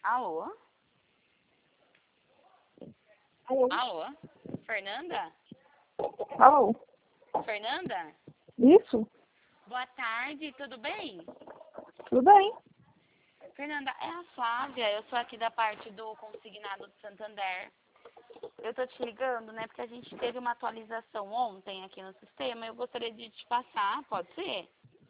Alô? Alô? Alô? Fernanda? Alô? Fernanda? Isso? Boa tarde, tudo bem? Tudo bem? Fernanda, é a Flávia, eu sou aqui da parte do Consignado do Santander. Eu tô te ligando, né, porque a gente teve uma atualização ontem aqui no sistema, eu gostaria de te passar, pode ser?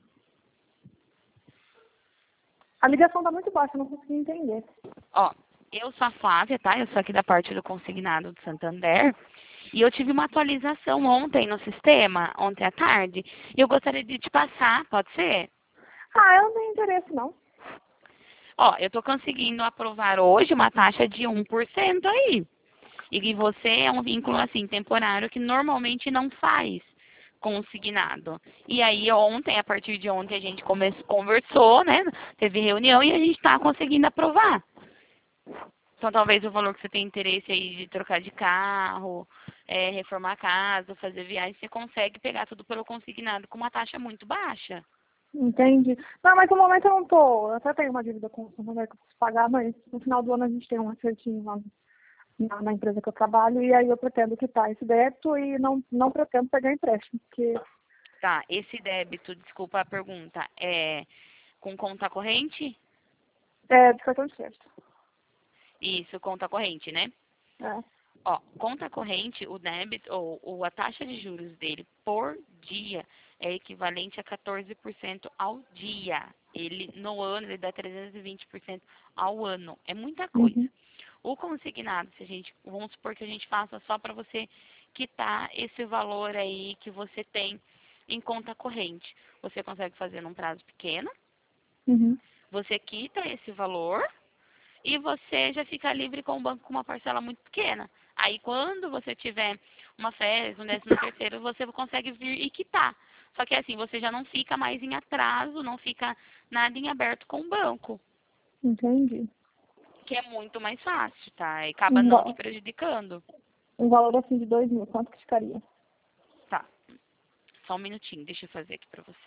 A ligação tá muito baixa, eu não consegui entender. Ó, eu sou a Flávia, tá? Eu sou aqui da parte do Consignado do Santander. E eu tive uma atualização ontem no sistema, ontem à tarde. E eu gostaria de te passar, pode ser? Ah, eu não tenho interesse, não. Ó, eu tô conseguindo aprovar hoje uma taxa de 1% aí. E que você é um vínculo, assim, temporário que normalmente não faz consignado. E aí ontem, a partir de ontem, a gente conversou, né? Teve reunião e a gente tá conseguindo aprovar. Então, talvez o valor que você tem interesse aí de trocar de carro, reformar a casa, fazer viagem, você consegue pegar tudo pelo consignado com uma taxa muito baixa. Entendi. Não, mas no momento eu não tô. Eu até tenho uma dívida com o Santander que eu preciso pagar, mas no final do ano a gente tem um acertinho lá na empresa que eu trabalho e aí eu pretendo quitar esse débito e não pretendo pegar empréstimo, porque Tá, esse débito, desculpa a pergunta, é com conta corrente? é de cartão de crédito. Isso, conta corrente, né? É. Ó, conta corrente, o débito, ou a taxa de juros dele por dia é equivalente a 14% ao dia. Ele, no ano, ele dá 320% ao ano. É muita coisa. Uhum. O consignado, se a gente, vamos supor que a gente faça só para você quitar esse valor aí que você tem em conta corrente. Você consegue fazer num prazo pequeno, Uhum. você quita esse valor e você já fica livre com o banco com uma parcela muito pequena. Aí quando você tiver uma férias, um 13º, você consegue vir e quitar. Só que assim, você já não fica mais em atraso, não fica nada em aberto com o banco, Entendi. que é muito mais fácil, tá? E acaba Um, não te va- prejudicando. um valor assim de 2.000, quanto que ficaria? Tá, só um minutinho, deixa eu fazer aqui pra você.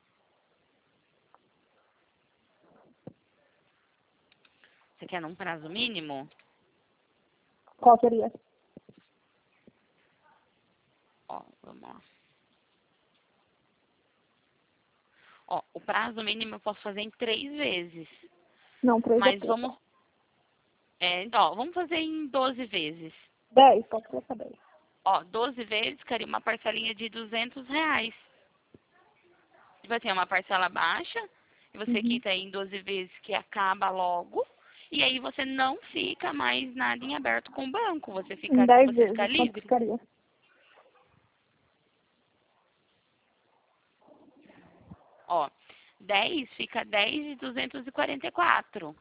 Você quer num prazo mínimo? Qual seria? Ó, vamos lá. Ó, o prazo mínimo eu posso fazer em 3 vezes. Não, 3 é Mas pouco. então, vamos fazer em 12 vezes. 10, pode colocar 10. Ó, 12 vezes ficaria uma parcelinha de R$ 200. Tipo assim, é uma parcela baixa, e você Uhum. quita aí em 12 vezes que acaba logo, e aí você não fica mais nada em aberto com o banco, Em 10 você fica vezes, quanto que livre. ficaria? Ó, 10 fica 10 de 244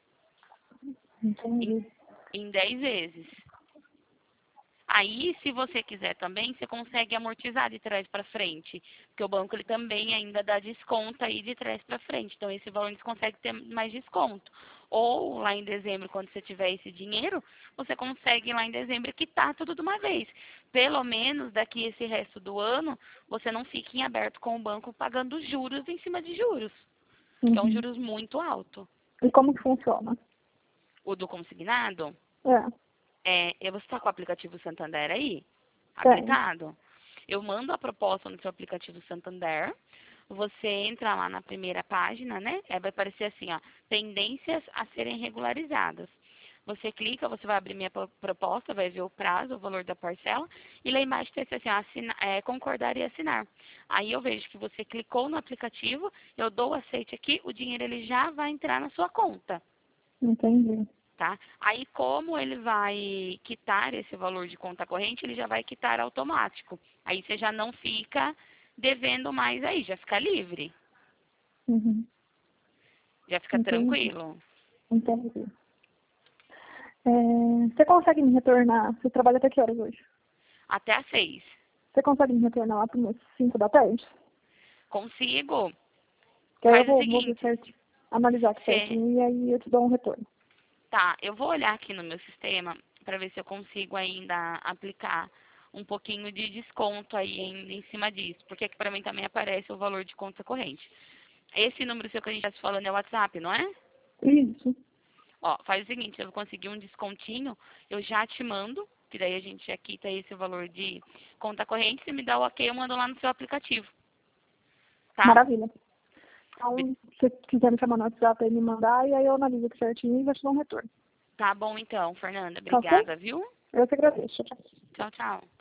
em, Entendi. em 10 vezes. Aí, se você quiser também, você consegue amortizar de trás para frente, porque o banco ele também ainda dá desconto aí de trás para frente. Então, esse valor você consegue ter mais desconto. Ou lá em dezembro, quando você tiver esse dinheiro, você consegue lá em dezembro quitar tudo de uma vez. Pelo menos daqui esse resto do ano, você não fique em aberto com o banco pagando juros em cima de juros, que é um Uhum. juros muito alto. E como que funciona? O do consignado, É, você está com o aplicativo Santander aí? tem. Habilitado? Eu mando a proposta no seu aplicativo Santander. Você entra lá na primeira página, né? Vai aparecer assim, ó, pendências a serem regularizadas. Você clica, você vai abrir minha proposta, vai ver o prazo, o valor da parcela, e lá embaixo tem assim, ó, concordar e assinar. Aí eu vejo que você clicou no aplicativo, eu dou o aceite aqui, o dinheiro ele já vai entrar na sua conta. Entendi. Tá? Aí, como ele vai quitar esse valor de conta corrente, ele já vai quitar automático. Aí você já não fica devendo mais aí, já fica livre, Uhum. já fica Entendi. tranquilo. Entendi. É, você consegue me retornar? Você trabalha até que horas hoje? Até às 6. Você consegue me retornar lá para umas 5 da tarde? Consigo? Que aí eu Faz o vou ver seguinte, certo, analisar aqui você... certinho e aí eu te dou um retorno. Tá, eu vou olhar aqui no meu sistema para ver se eu consigo ainda aplicar um pouquinho de desconto aí ainda em cima disso, porque aqui para mim também aparece o valor de conta corrente. Esse número seu que a gente está se falando é o WhatsApp, não é? Isso. Ó, faz o seguinte, eu vou conseguir um descontinho, eu já te mando, que daí a gente já quita esse valor de conta corrente, se me dá o ok, eu mando lá no seu aplicativo. Tá? Maravilha. Então, se você quiser me chamar no WhatsApp e me mandar, e aí eu analiso aqui certinho e vou te dar um retorno. Tá bom então, Fernanda. Tá ok? Obrigada, viu? Eu que agradeço. Tchau. Tchau, tchau.